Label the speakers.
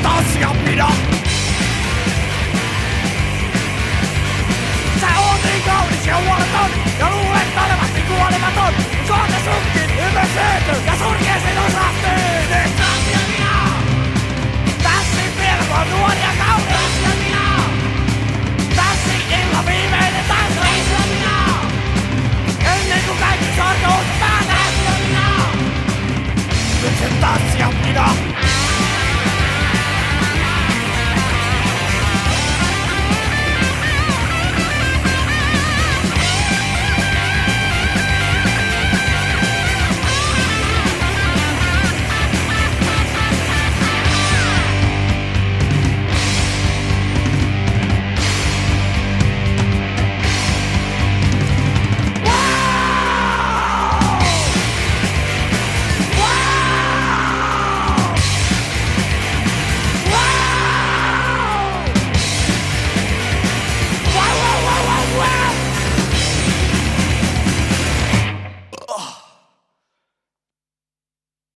Speaker 1: tanssia pidä. Sä oot niin kaunis ja huoleton ja luulet olevasti kuolematon. Kohta sunkin hymysyöty ja surkee sen osahteen.